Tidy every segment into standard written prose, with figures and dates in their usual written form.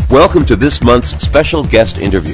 Welcome to this month's special guest interview.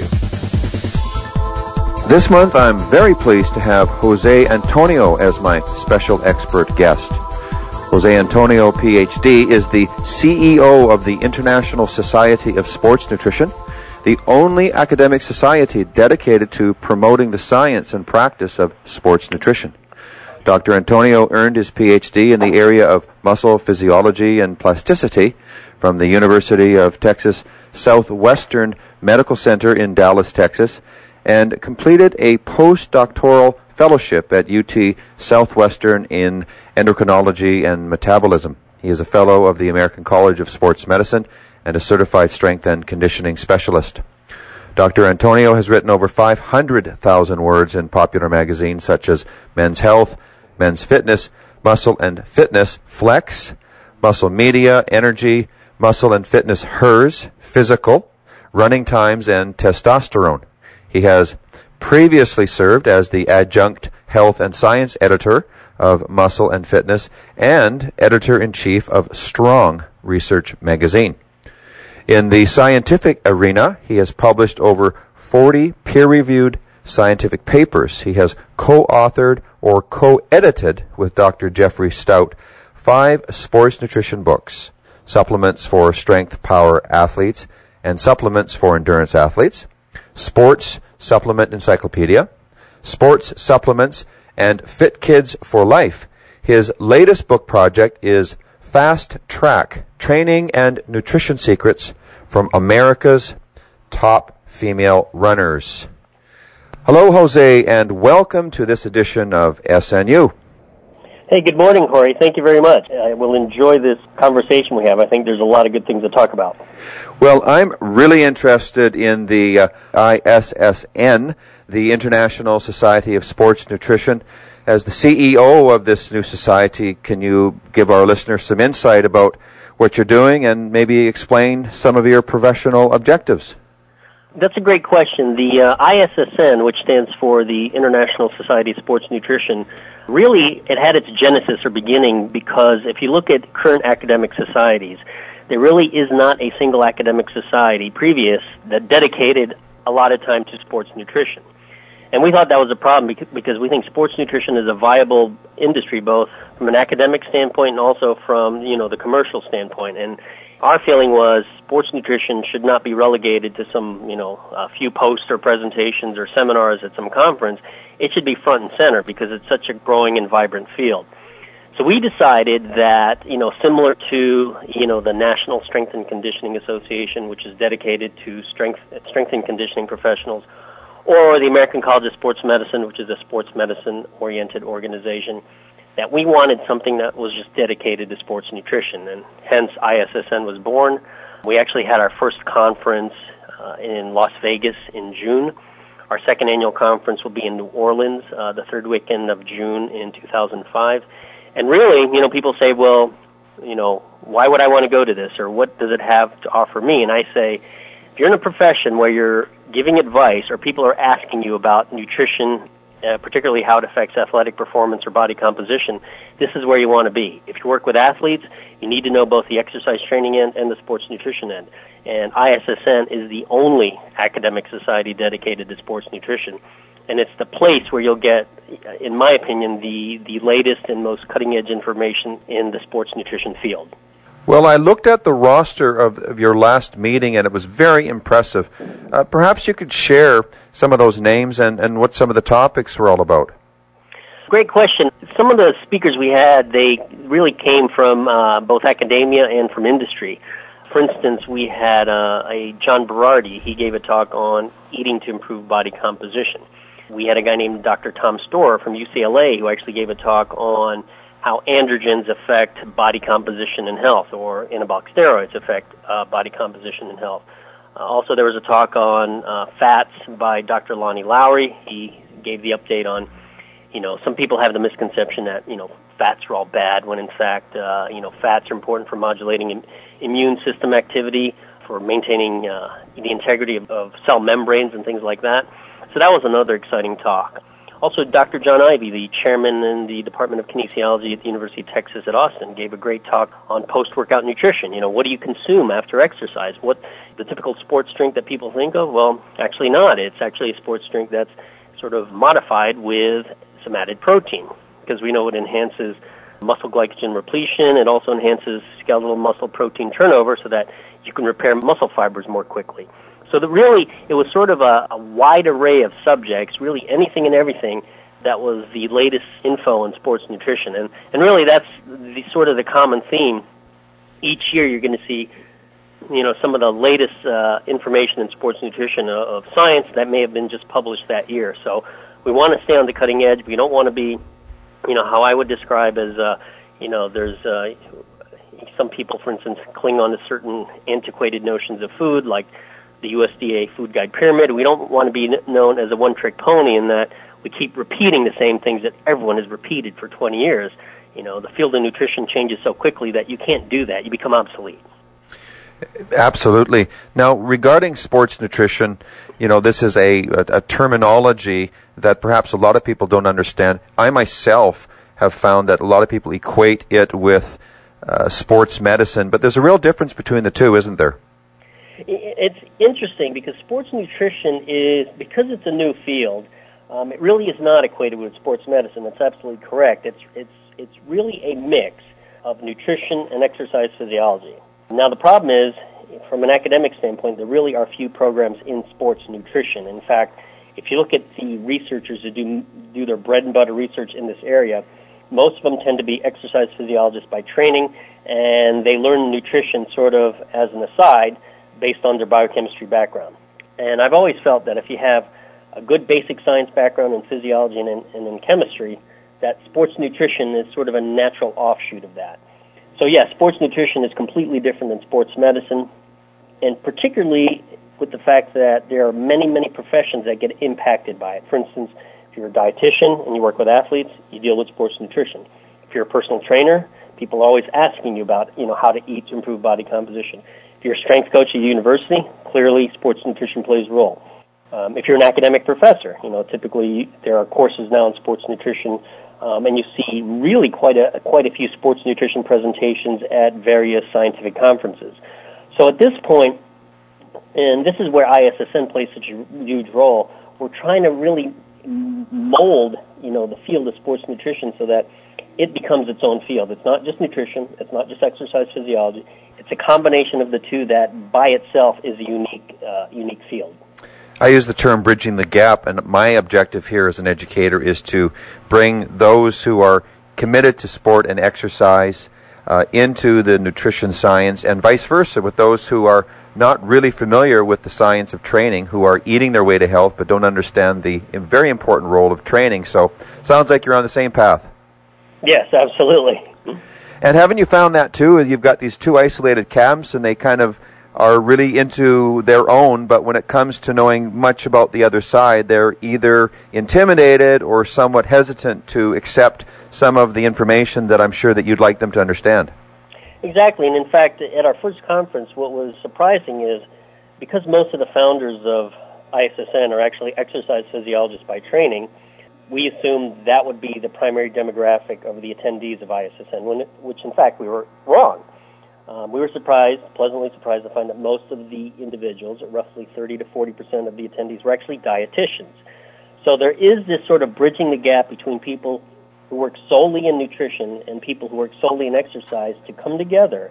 This month, I'm very pleased to have Jose Antonio as my special expert guest. Jose Antonio, PhD, is the CEO of the International Society of Sports Nutrition, the only academic society dedicated to promoting the science and practice of sports nutrition. Dr. Antonio earned his PhD in the area of muscle physiology and plasticity from the University of Texas Southwestern Medical Center in Dallas, Texas, and completed a postdoctoral fellowship at UT Southwestern in endocrinology and metabolism. He is a fellow of the American College of Sports Medicine and a certified strength and conditioning specialist. Dr. Antonio has written over 500,000 words in popular magazines such as Men's Health, Men's Fitness, Muscle and Fitness, Flex, Muscle Media, Energy, Muscle and Fitness, Hers, Physical, Running Times, and Testosterone. He has previously served as the adjunct health and science editor of Muscle and Fitness and editor-in-chief of Strong Research magazine. In the scientific arena, he has published over 40 peer-reviewed scientific papers. He has co-authored or co-edited with Dr. Jeffrey Stout 5 sports nutrition books, Supplements for Strength Power Athletes and Supplements for Endurance Athletes, Sports Supplement Encyclopedia, Sports Supplements, and Fit Kids for Life. His latest book project is Fast Track, Training and Nutrition Secrets from America's Top Female Runners. Hello, Jose, and welcome to this edition of SNU. Hey, good morning, Jorge. Thank you very much. I will enjoy this conversation we have. I think there's a lot of good things to talk about. Well, I'm really interested in the ISSN, the International Society of Sports Nutrition. As the CEO of this new society, can you give our listeners some insight about what you're doing and maybe explain some of your professional objectives? That's a great question. The ISSN, which stands for the International Society of Sports Nutrition, really it had its genesis or beginning because if you look at current academic societies, there really is not a single academic society previous that dedicated a lot of time to sports nutrition. And we thought that was a problem because we think sports nutrition is a viable industry both from an academic standpoint and also from, the commercial standpoint. And our feeling was sports nutrition should not be relegated to some, a few posts or presentations or seminars at some conference. It should be front and center because it's such a growing and vibrant field. So we decided that, similar to, the National Strength and Conditioning Association, which is dedicated to strength and conditioning professionals, or the American College of Sports Medicine, which is a sports medicine-oriented organization, that we wanted something that was just dedicated to sports nutrition, and hence ISSN was born. We actually had our first conference in Las Vegas in June. Our second annual conference will be in New Orleans the third weekend of June in 2005. And really, people say, well, why would I want to go to this, or what does it have to offer me? And I say, if you're in a profession where you're giving advice or people are asking you about nutrition, particularly how it affects athletic performance or body composition, this is where you want to be. If you work with athletes, you need to know both the exercise training end and the sports nutrition end. And ISSN is the only academic society dedicated to sports nutrition. And it's the place where you'll get, in my opinion, the latest and most cutting-edge information in the sports nutrition field. Well, I looked at the roster of your last meeting, and it was very impressive. Perhaps you could share some of those names and what some of the topics were all about. Great question. Some of the speakers we had, they really came from both academia and from industry. For instance, we had a John Berardi. He gave a talk on eating to improve body composition. We had a guy named Dr. Tom Storer from UCLA who actually gave a talk on how androgens affect body composition and health, or anabolic steroids affect body composition and health. Also, there was a talk on fats by Dr. Lonnie Lowry. He gave the update on, some people have the misconception that, fats are all bad, when in fact, fats are important for modulating immune system activity, for maintaining the integrity of cell membranes and things like that. So that was another exciting talk. Also, Dr. John Ivey, the chairman in the Department of Kinesiology at the University of Texas at Austin, gave a great talk on post-workout nutrition. What do you consume after exercise? What the typical sports drink that people think of? Well, actually not. It's actually a sports drink that's sort of modified with some added protein, because we know it enhances muscle glycogen repletion. It also enhances skeletal muscle protein turnover so that you can repair muscle fibers more quickly. So that really, it was sort of a wide array of subjects, really anything and everything that was the latest info in sports nutrition. And really that's the sort of the common theme. Each year you're going to see, some of the latest information in sports nutrition of science that may have been just published that year. So we want to stay on the cutting edge. We don't want to be, how I would describe as, there's some people, for instance, cling on to certain antiquated notions of food, like the USDA Food Guide Pyramid. We don't want to be known as a one-trick pony in that we keep repeating the same things that everyone has repeated for 20 years. The field of nutrition changes so quickly that you can't do that. You become obsolete. Absolutely. Now, regarding sports nutrition, this is a terminology that perhaps a lot of people don't understand. I myself have found that a lot of people equate it with sports medicine, but there's a real difference between the two, isn't there? It's interesting because sports nutrition is, because it's a new field, it really is not equated with sports medicine. That's absolutely correct. It's really a mix of nutrition and exercise physiology. Now the problem is, from an academic standpoint, there really are few programs in sports nutrition. In fact, if you look at the researchers who do their bread and butter research in this area, most of them tend to be exercise physiologists by training, and they learn nutrition sort of as an aside based on their biochemistry background. And I've always felt that if you have a good basic science background in physiology and in chemistry, that sports nutrition is sort of a natural offshoot of that. So yes, sports nutrition is completely different than sports medicine, and particularly with the fact that there are many, many professions that get impacted by it. For instance, if you're a dietitian and you work with athletes, you deal with sports nutrition. If you're a personal trainer, people are always asking you about, how to eat to improve body composition. If you're a strength coach at a university, clearly sports nutrition plays a role. If you're an academic professor, typically there are courses now in sports nutrition, and you see really quite a few sports nutrition presentations at various scientific conferences. So at this point, and this is where ISSN plays such a huge role, we're trying to really mold, the field of sports nutrition so that it becomes its own field. It's not just nutrition. It's not just exercise physiology. It's a combination of the two that by itself is a unique field. I use the term bridging the gap, and my objective here as an educator is to bring those who are committed to sport and exercise into the nutrition science, and vice versa with those who are not really familiar with the science of training, who are eating their way to health but don't understand the very important role of training. So sounds like you're on the same path. Yes, absolutely. And haven't you found that too? You've got these two isolated camps, and they kind of are really into their own, but when it comes to knowing much about the other side, they're either intimidated or somewhat hesitant to accept some of the information that I'm sure that you'd like them to understand. Exactly, and in fact, at our first conference, what was surprising is because most of the founders of ISSN are actually exercise physiologists by training, we assumed that would be the primary demographic of the attendees of ISSN, which in fact we were wrong. We were pleasantly surprised to find that most of the individuals, roughly 30 to 40% of the attendees, were actually dietitians. So there is this sort of bridging the gap between people who work solely in nutrition and people who work solely in exercise to come together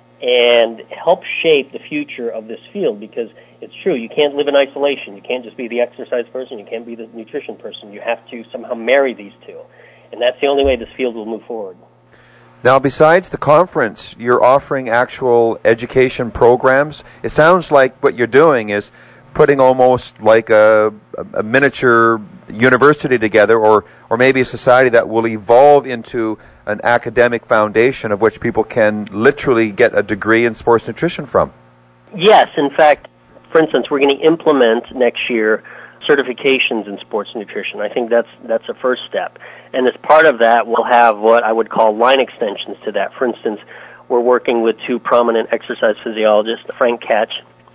and help shape the future of this field, because it's true, you can't live in isolation. You can't just be the exercise person. You can't be the nutrition person. You have to somehow marry these two. And that's the only way this field will move forward. Now, besides the conference, you're offering actual education programs. It sounds like what you're doing is putting almost like a miniature university together, or maybe a society that will evolve into an academic foundation of which people can literally get a degree in sports nutrition from. Yes, in fact, for instance, we're going to implement next year certifications in sports nutrition. I think that's a first step. And as part of that, we'll have what I would call line extensions to that. For instance, we're working with two prominent exercise physiologists, Frank Katch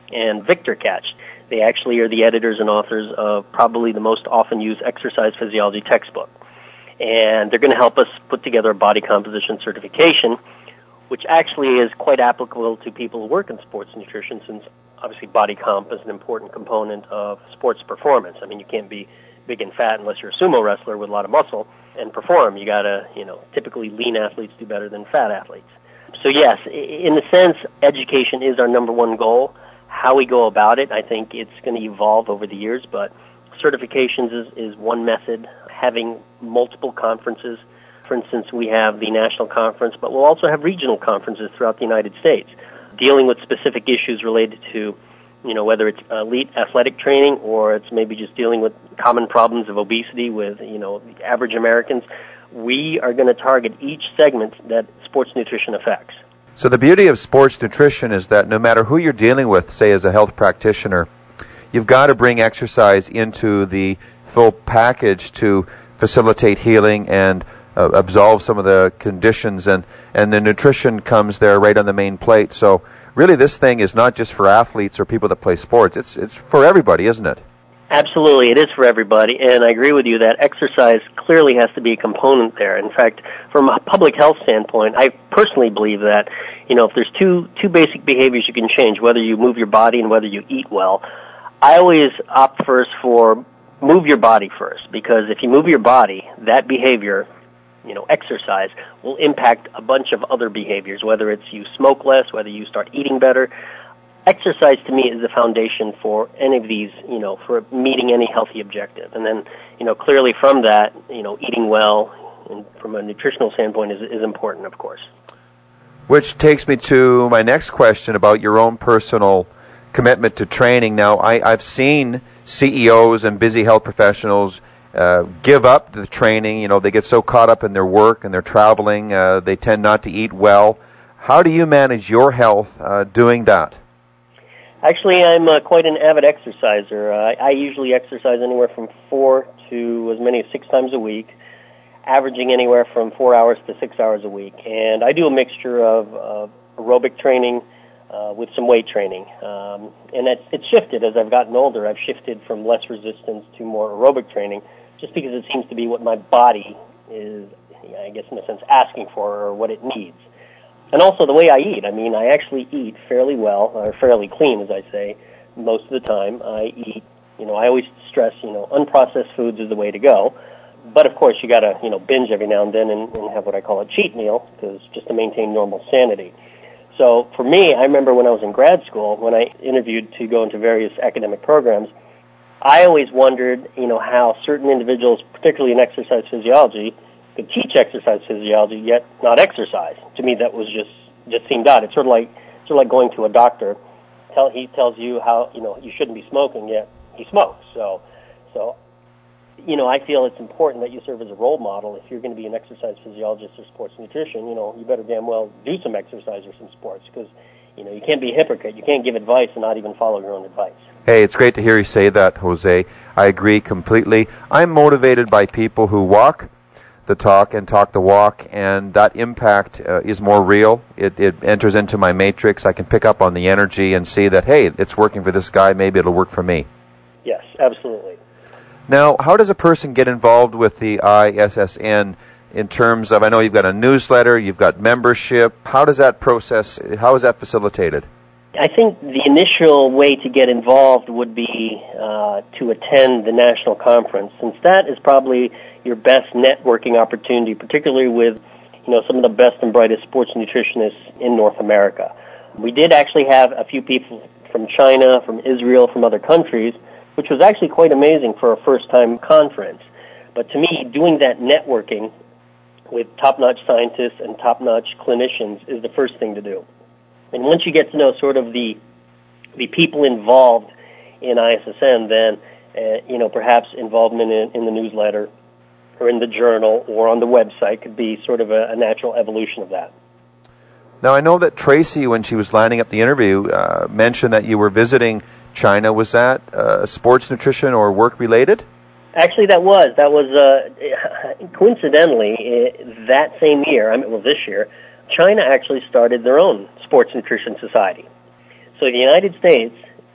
and Victor Catch. They actually are the editors and authors of probably the most often used exercise physiology textbook. And they're going to help us put together a body composition certification, which actually is quite applicable to people who work in sports nutrition, since obviously body comp is an important component of sports performance. I mean, you can't be big and fat unless you're a sumo wrestler with a lot of muscle and perform. You gotta, typically lean athletes do better than fat athletes. So yes, in a sense, education is our number one goal. How we go about it, I think it's going to evolve over the years, but certifications is one method. Having multiple conferences. For instance, we have the national conference, but we'll also have regional conferences throughout the United States, dealing with specific issues related to, whether it's elite athletic training or it's maybe just dealing with common problems of obesity with, the average Americans. We are going to target each segment that sports nutrition affects. So the beauty of sports nutrition is that no matter who you're dealing with, say as a health practitioner, you've got to bring exercise into the full package to facilitate healing and absolve some of the conditions, and the nutrition comes there right on the main plate. So really this thing is not just for athletes or people that play sports. It's for everybody, isn't it? Absolutely, it is for everybody, and I agree with you that exercise clearly has to be a component there. In fact, from a public health standpoint, I personally believe that, if there's two basic behaviors you can change, whether you move your body and whether you eat well, I always opt first for move your body first, because if you move your body, that behavior, exercise, will impact a bunch of other behaviors, whether it's you smoke less, whether you start eating better. Exercise, to me, is the foundation for any of these, for meeting any healthy objective. And then, clearly from that, eating well, and from a nutritional standpoint, is important, of course. Which takes me to my next question about your own personal commitment to training. Now, I've seen CEOs and busy health professionals give up the training. They get so caught up in their work and their traveling, they tend not to eat well. How do you manage your health doing that? Actually, I'm quite an avid exerciser. I usually exercise anywhere from 4 to as many as 6 times a week, averaging anywhere from 4 hours to 6 hours a week. And I do a mixture of aerobic training with some weight training. And it's shifted as I've gotten older. I've shifted from less resistance to more aerobic training, just because it seems to be what my body is, I guess in a sense, asking for, or what it needs. And also the way I eat. I mean, I actually eat fairly well, or fairly clean, as I say, most of the time. I eat, I always stress, unprocessed foods is the way to go. But of course, you got to, binge every now and then and have what I call a cheat meal, because just to maintain normal sanity. So for me, I remember when I was in grad school, when I interviewed to go into various academic programs, I always wondered, how certain individuals, particularly in exercise physiology, could teach exercise physiology yet not exercise. To me, that was just seemed odd. It's sort of like going to a doctor. He tells you how you shouldn't be smoking, yet he smokes. So I feel it's important that you serve as a role model. If you're going to be an exercise physiologist or sports nutrition, you better damn well do some exercise or some sports, because you can't be a hypocrite. You can't give advice and not even follow your own advice. Hey, it's great to hear you say that, Jose. I agree completely. I'm motivated by people who walk the talk and talk the walk, and that impact is more real. It enters into my matrix. I can pick up on the energy and see that, hey, it's working for this guy, maybe it'll work for me. Yes, absolutely. Now, how does a person get involved with the ISSN in terms of, I know you've got a newsletter, you've got membership. How does that process, how is that facilitated? I think the initial way to get involved would be to attend the national conference, since that is probably your best networking opportunity, particularly with some of the best and brightest sports nutritionists in North America. We did actually have a few people from China, from Israel, from other countries, which was actually quite amazing for a first-time conference. But to me, doing that networking with top-notch scientists and top-notch clinicians is the first thing to do. And once you get to know sort of the people involved in ISSN, then perhaps involvement in the newsletter or in the journal or on the website could be sort of a natural evolution of that. Now, I know that Tracy, when she was lining up the interview, mentioned that you were visiting China. Was that sports nutrition or work-related? Actually, that was coincidentally, that same year, this year, China actually started their own sports nutrition society. So the United States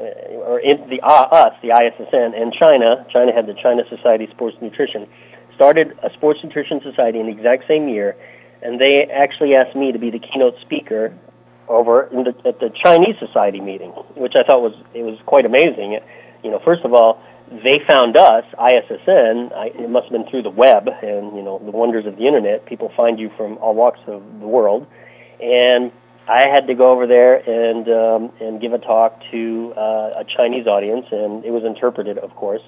or the ISSN, and China had the China Society of Sports Nutrition, started a sports nutrition society in the exact same year, and they actually asked me to be the keynote speaker over at the Chinese Society meeting, which I thought was quite amazing. First of all, they found us, ISSN. It must have been through the web and the wonders of the internet. People find you from all walks of the world, and I had to go over there and give a talk to a Chinese audience, and it was interpreted, of course,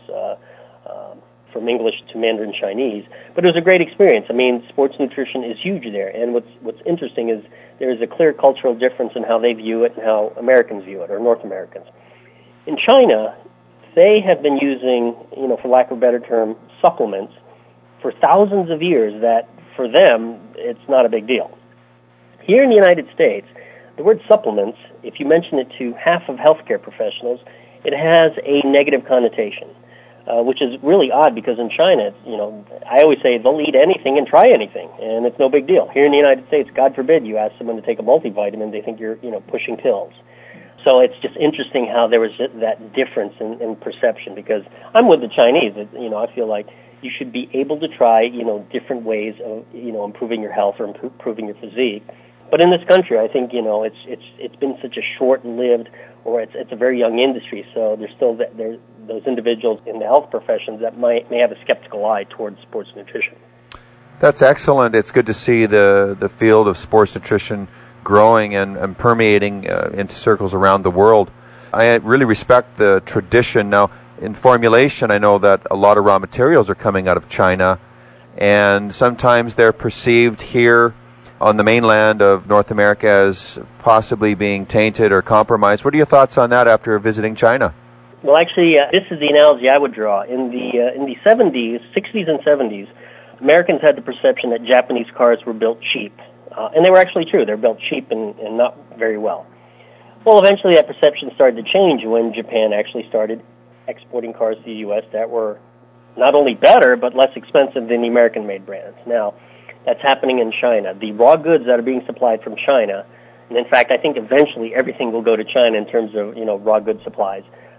from English to Mandarin Chinese. But it was a great experience. I mean, sports nutrition is huge there, and what's interesting is there is a clear cultural difference in how they view it and how Americans view it, or North Americans. In China, they have been using, for lack of a better term, supplements for thousands of years that, for them, it's not a big deal. Here in the United States, the word supplements, if you mention it to half of healthcare professionals, it has a negative connotation, which is really odd because in China, I always say they'll eat anything and try anything, and it's no big deal. Here in the United States, God forbid you ask someone to take a multivitamin, they think you're, pushing pills. So it's just interesting how there was that difference in perception, because I'm with the Chinese. I feel like you should be able to try, different ways of, improving your health or improving your physique. But in this country, I think, it's been such a short-lived, or it's a very young industry, so there's still those individuals in the health professions that may have a skeptical eye towards sports nutrition. That's excellent. It's good to see the field of sports nutrition growing and permeating into circles around the world. I really respect the tradition. Now, in formulation, I know that a lot of raw materials are coming out of China, and sometimes they're perceived here on the mainland of North America as possibly being tainted or compromised. What are your thoughts on that after visiting China? Well, actually, this is the analogy I would draw. In the 70s, 60s and 70s, Americans had the perception that Japanese cars were built cheap. And they were actually true. They're built cheap and not very well. Well, eventually that perception started to change when Japan actually started exporting cars to the U.S. that were not only better, but less expensive than the American-made brands. Now, that's happening in China. The raw goods that are being supplied from China, and in fact, I think eventually everything will go to China in terms of, raw goods supplies,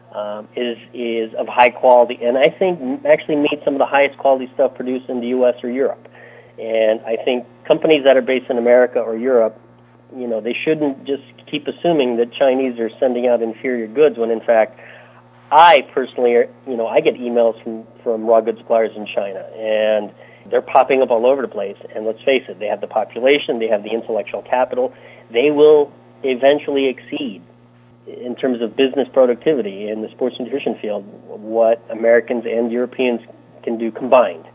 is of high quality, and I think actually meets some of the highest quality stuff produced in the U.S. or Europe. And I think companies that are based in America or Europe, they shouldn't just keep assuming that Chinese are sending out inferior goods when, in fact, I personally, I get emails from raw goods suppliers in China, and they're popping up all over the place. And let's face it, they have the population, they have the intellectual capital. They will eventually exceed, in terms of business productivity in the sports nutrition field, what Americans and Europeans can do combined.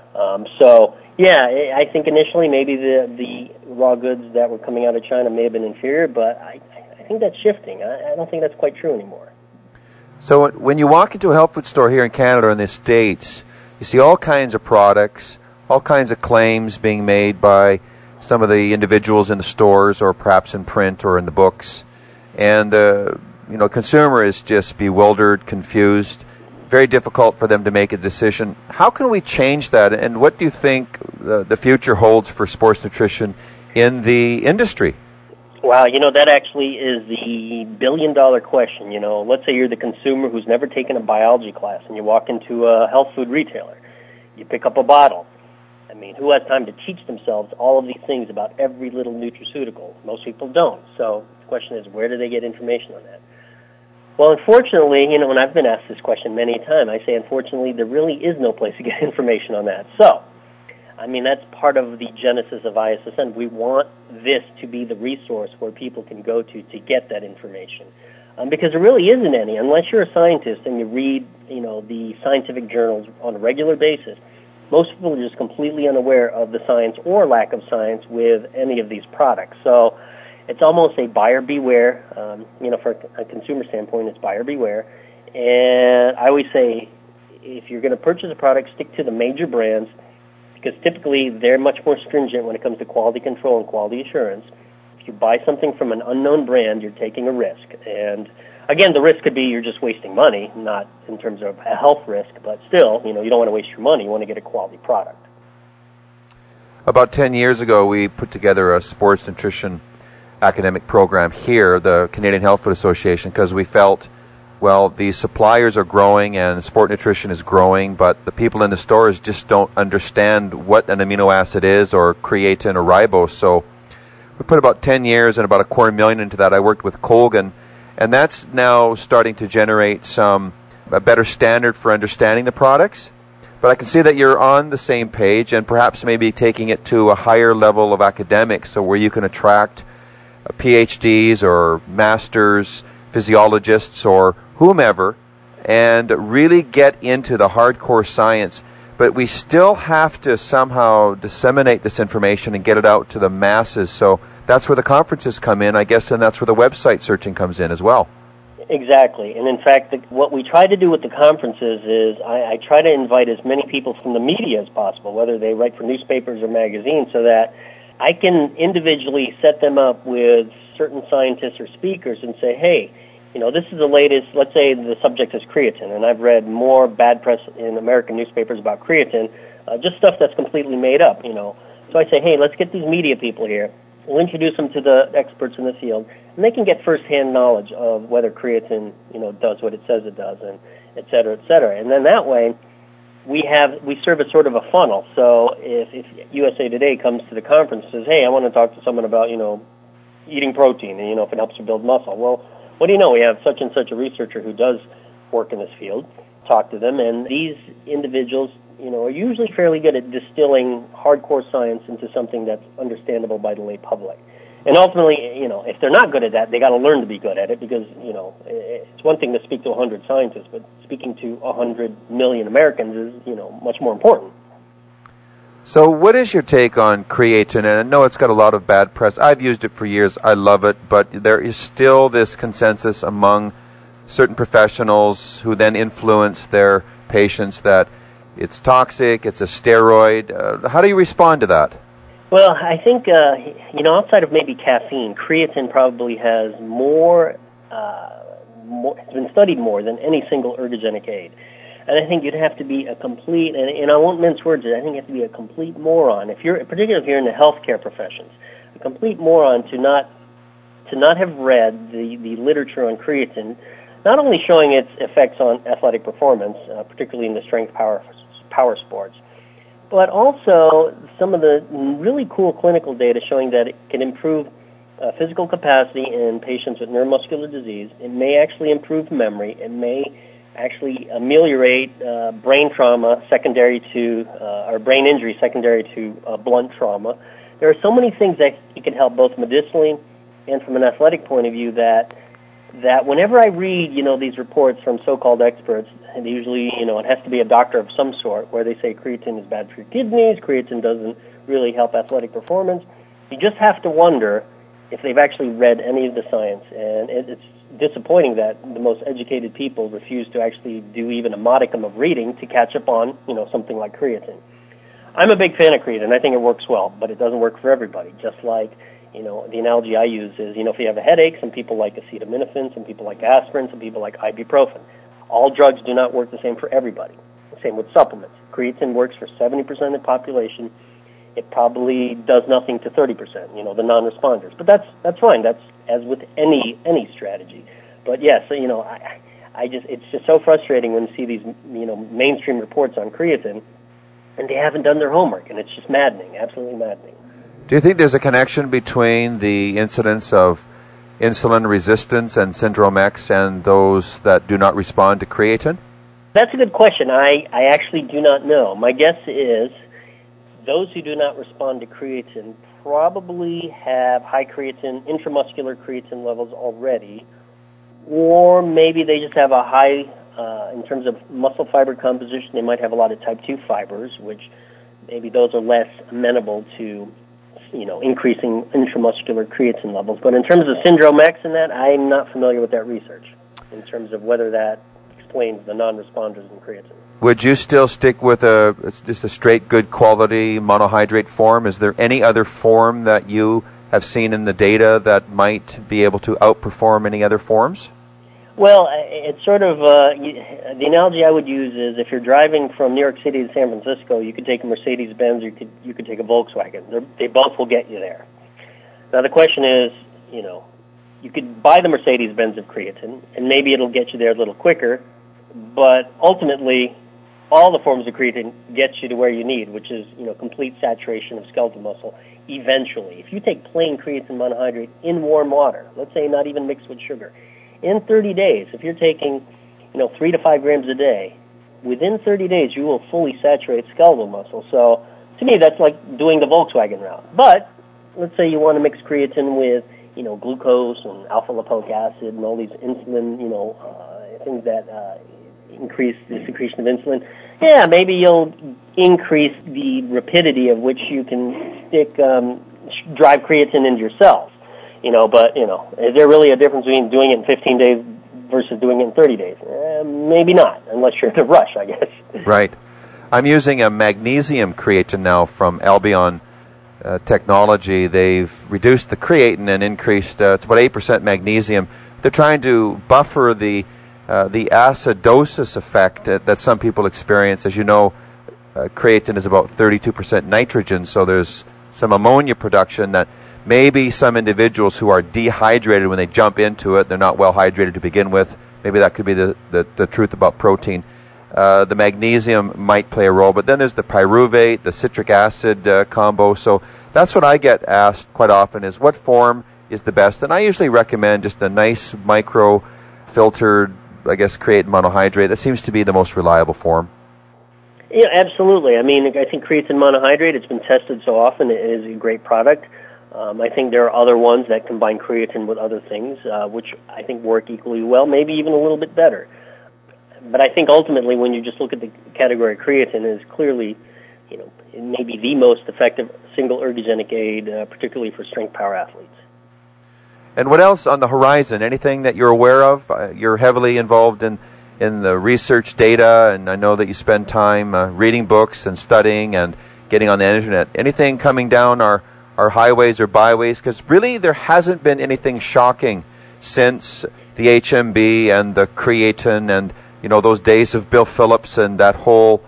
Yeah, I think initially maybe the raw goods that were coming out of China may have been inferior, but I think that's shifting. I don't think that's quite true anymore. So when you walk into a health food store here in Canada or in the States, you see all kinds of products, all kinds of claims being made by some of the individuals in the stores or perhaps in print or in the books. And the consumer is just bewildered, confused. Very difficult for them to make a decision. How can we change that, and what do you think the future holds for sports nutrition in the industry? Wow, that actually is the billion-dollar question. Let's say you're the consumer who's never taken a biology class, and you walk into a health food retailer. You pick up a bottle. I mean, who has time to teach themselves all of these things about every little nutraceutical? Most people don't. So the question is, where do they get information on that? Well, unfortunately, when I've been asked this question many times, I say, unfortunately, there really is no place to get information on that. So, I mean, that's part of the genesis of ISSN. We want this to be the resource where people can go to get that information. Because there really isn't any. Unless you're a scientist and you read, the scientific journals on a regular basis, most people are just completely unaware of the science or lack of science with any of these products. So it's almost a buyer beware. For a consumer standpoint, it's buyer beware. And I always say, if you're going to purchase a product, stick to the major brands, because typically they're much more stringent when it comes to quality control and quality assurance. If you buy something from an unknown brand, you're taking a risk. And again, the risk could be you're just wasting money, not in terms of a health risk, but still, you don't want to waste your money. You want to get a quality product. About 10 years ago, we put together a sports nutrition academic program here, the Canadian Health Food Association, because we felt well, the suppliers are growing and sport nutrition is growing, but the people in the stores just don't understand what an amino acid is, or creatine or ribose. So we put about 10 years and about $250,000 into that. I worked with Colgan, and that's now starting to generate a better standard for understanding the products. But I can see that you're on the same page, and perhaps maybe taking it to a higher level of academics, so where you can attract PhDs or masters, physiologists, or whomever, and really get into the hardcore science. But we still have to somehow disseminate this information and get it out to the masses. So that's where the conferences come in, I guess, and that's where the website searching comes in as well. Exactly. And in fact, what we try to do with the conferences is I try to invite as many people from the media as possible, whether they write for newspapers or magazines, so that I can individually set them up with certain scientists or speakers and say, hey, this is the latest. Let's say the subject is creatine, and I've read more bad press in American newspapers about creatine, just stuff that's completely made up, So I say, hey, let's get these media people here. We'll introduce them to the experts in the field, and they can get first-hand knowledge of whether creatine, does what it says it does, and et cetera, et cetera. And then that way, we serve as sort of a funnel. So if USA Today comes to the conference and says, hey, I want to talk to someone about, eating protein, and, if it helps you build muscle. Well, what do you know? We have such and such a researcher who does work in this field. Talk to them, and these individuals, are usually fairly good at distilling hardcore science into something that's understandable by the lay public. And ultimately, if they're not good at that, they got to learn to be good at it, because, it's one thing to speak to 100 scientists, but speaking to 100 million Americans is, much more important. So what is your take on creatine? And I know it's got a lot of bad press. I've used it for years. I love it, but there is still this consensus among certain professionals who then influence their patients that it's toxic, it's a steroid. How do you respond to that? Well, I think, outside of maybe caffeine, creatine probably has it's been studied more than any single ergogenic aid. And I think you'd have to be a complete, and I won't mince words, I think you have to be a complete moron, particularly if you're in the healthcare professions, a complete moron to not have read the literature on creatine, not only showing its effects on athletic performance, particularly in the strength power sports, but also some of the really cool clinical data showing that it can improve physical capacity in patients with neuromuscular disease. It may actually improve memory. It may actually ameliorate brain trauma secondary to, or brain injury secondary to blunt trauma. There are so many things that it can help both medicinally and from an athletic point of view that whenever I read, these reports from so-called experts, and usually, it has to be a doctor of some sort, where they say creatine is bad for your kidneys, creatine doesn't really help athletic performance, you just have to wonder if they've actually read any of the science. And it's disappointing that the most educated people refuse to actually do even a modicum of reading to catch up on, something like creatine. I'm a big fan of creatine. I think it works well, but it doesn't work for everybody. Just like, the analogy I use is, if you have a headache, some people like acetaminophen, some people like aspirin, some people like ibuprofen. All drugs do not work the same for everybody. Same with supplements. Creatine works for 70% of the population. It probably does nothing to 30%, the non-responders. But that's fine. That's as with any strategy. But yes, it's just so frustrating when you see these, mainstream reports on creatine, and they haven't done their homework, and it's just maddening, absolutely maddening. Do you think there's a connection between the incidence of insulin resistance and syndrome X and those that do not respond to creatine? That's a good question. I actually do not know. My guess is those who do not respond to creatine probably have high creatine, intramuscular creatine levels already, or maybe they just have a high, in terms of muscle fiber composition, they might have a lot of type 2 fibers, which maybe those are less amenable to increasing intramuscular creatine levels. But in terms of syndrome X and that, I'm not familiar with that research in terms of whether that explains the non-responders in creatine. Would you still stick with just a straight good quality monohydrate form? Is there any other form that you have seen in the data that might be able to outperform any other forms? Well, it's sort of, the analogy I would use is if you're driving from New York City to San Francisco, you could take a Mercedes-Benz, you could take a Volkswagen. They both will get you there. Now the question is, you could buy the Mercedes-Benz of creatine, and maybe it'll get you there a little quicker, but ultimately, all the forms of creatine get you to where you need, which is, complete saturation of skeletal muscle eventually. If you take plain creatine monohydrate in warm water, let's say not even mixed with sugar, in 30 days, if you're taking, 3 to 5 grams a day, within 30 days you will fully saturate skeletal muscle. So, to me, that's like doing the Volkswagen route. But let's say you want to mix creatine with, glucose and alpha-lipoic acid and all these insulin, things that increase the secretion of insulin. Yeah, maybe you'll increase the rapidity of which you can drive creatine into your cells. But is there really a difference between doing it in 15 days versus doing it in 30 days? Maybe not, unless you're in a rush, I guess. Right. I'm using a magnesium creatine now from Albion Technology. They've reduced the creatine and increased, it's about 8% magnesium. They're trying to buffer the acidosis effect that some people experience. As you know, creatine is about 32% nitrogen, so there's some ammonia production that maybe some individuals who are dehydrated when they jump into it, they're not well hydrated to begin with. Maybe that could be the truth about protein. The magnesium might play a role, but then there's the pyruvate, the citric acid combo. So that's what I get asked quite often is what form is the best? And I usually recommend just a nice micro-filtered, creatine monohydrate. That seems to be the most reliable form. Yeah, absolutely. I think creatine monohydrate, it's been tested so often, it is a great product. I think there are other ones that combine creatine with other things, which I think work equally well, maybe even a little bit better. But I think ultimately, when you just look at the category of creatine, it is clearly, it may be the most effective single ergogenic aid, particularly for strength power athletes. And what else on the horizon? Anything that you're aware of? You're heavily involved in the research data, and I know that you spend time reading books and studying and getting on the internet. Anything coming down our highways or byways? Because really there hasn't been anything shocking since the HMB and the creatine and those days of Bill Phillips and that whole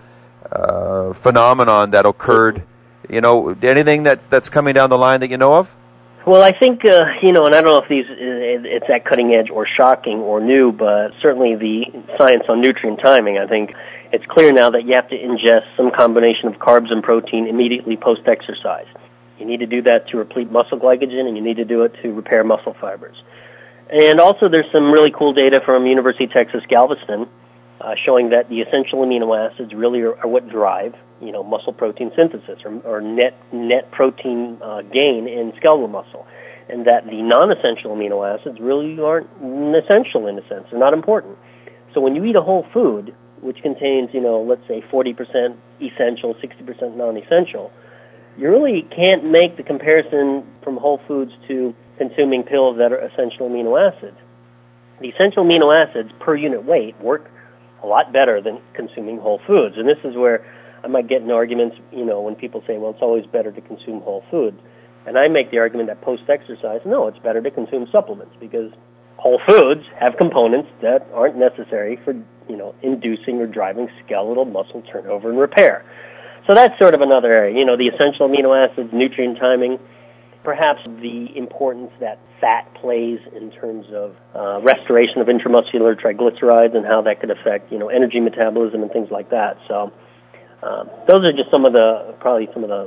phenomenon that occurred. Anything that's coming down the line that you know of? Well, I think, and I don't know if it's that cutting edge or shocking or new, but certainly the science on nutrient timing, I think it's clear now that you have to ingest some combination of carbs and protein immediately post-exercise. You need to do that to replete muscle glycogen, and you need to do it to repair muscle fibers. And also there's some really cool data from University of Texas Galveston showing that the essential amino acids really are what drive, muscle protein synthesis or net protein gain in skeletal muscle, and that the non-essential amino acids really aren't essential in a sense. They're not important. So when you eat a whole food, which contains, let's say 40% essential, 60% non-essential, you really can't make the comparison from whole foods to consuming pills that are essential amino acids. The essential amino acids per unit weight work a lot better than consuming whole foods. And this is where I might get in arguments, when people say, well, it's always better to consume whole food. And I make the argument that post-exercise, no, it's better to consume supplements because whole foods have components that aren't necessary for, inducing or driving skeletal muscle turnover and repair. So that's sort of another area. The essential amino acids, nutrient timing, perhaps the importance that fat plays in terms of restoration of intramuscular triglycerides and how that could affect, energy metabolism and things like that. So those are just some of the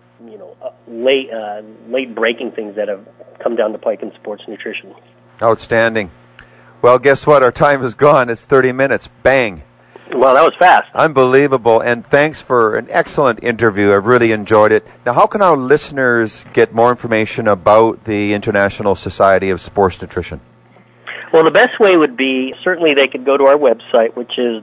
late breaking things that have come down the pike in sports nutrition. Outstanding. Well, guess what? Our time is gone. It's 30 minutes. Bang. Well, that was fast. Unbelievable. And thanks for an excellent interview. I really enjoyed it. Now, how can our listeners get more information about the International Society of Sports Nutrition? Well, the best way would be, certainly they could go to our website, which is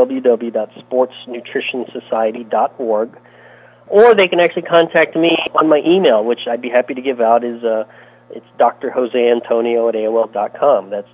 www.sportsnutritionsociety.org, or they can actually contact me on my email, which I'd be happy to give out, is it's drjoseantonio@aol.com. That's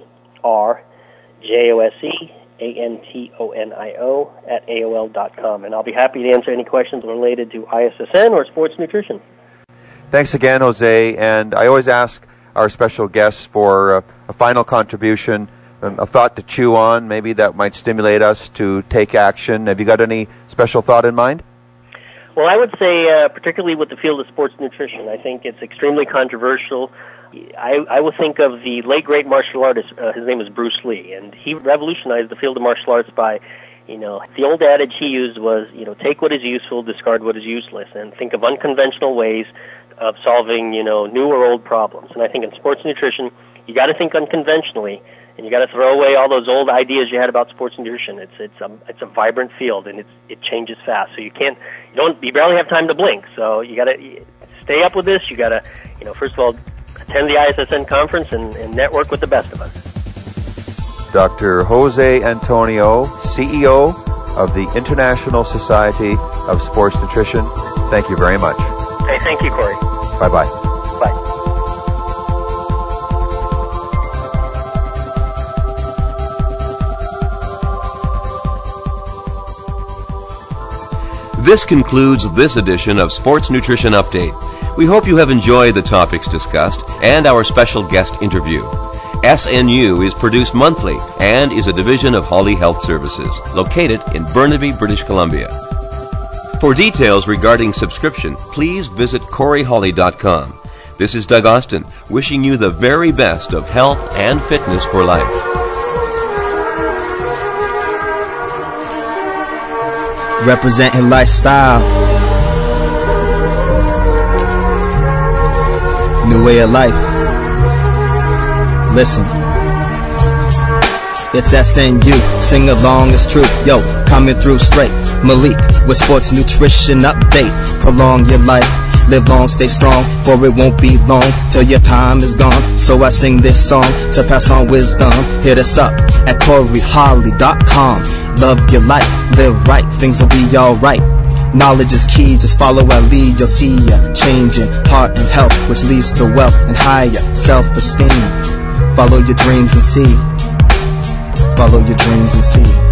drjoseantonio@aol.com. And I'll be happy to answer any questions related to ISSN or sports nutrition. Thanks again, Jose. And I always ask our special guests for a final contribution, a thought to chew on, maybe that might stimulate us to take action. Have you got any special thought in mind? Well, I would say, particularly with the field of sports nutrition, I think it's extremely controversial. I will think of the late great martial artist. His name was Bruce Lee, and he revolutionized the field of martial arts by, the old adage he used was, take what is useful, discard what is useless, and think of unconventional ways of solving, new or old problems. And I think in sports nutrition, you got to think unconventionally, and you got to throw away all those old ideas you had about sports nutrition. It's a vibrant field, and it changes fast. So you barely have time to blink. So you got to stay up with this. You got to, first of all, attend the ISSN conference and network with the best of us. Dr. Jose Antonio, CEO of the International Society of Sports Nutrition. Thank you very much. Hey, thank you, Corey. Bye-bye. Bye. This concludes this edition of Sports Nutrition Update. We hope you have enjoyed the topics discussed and our special guest interview. SNU is produced monthly and is a division of Hawley Health Services, located in Burnaby, British Columbia. For details regarding subscription, please visit CoreyHawley.com. This is Doug Austin, wishing you the very best of health and fitness for life. Representing lifestyle, new way of life. Listen, it's SNU, sing along, it's true. Yo, coming through straight, Malik with Sports Nutrition Update. Prolong your life, live long, stay strong, for it won't be long till your time is gone. So I sing this song to pass on wisdom. Hit us up at CoreyHawley.com. Love your life, live right, things will be alright. Knowledge is key, just follow our lead. You'll see ya changing heart and health, which leads to wealth and higher self-esteem. Follow your dreams and see. Follow your dreams and see.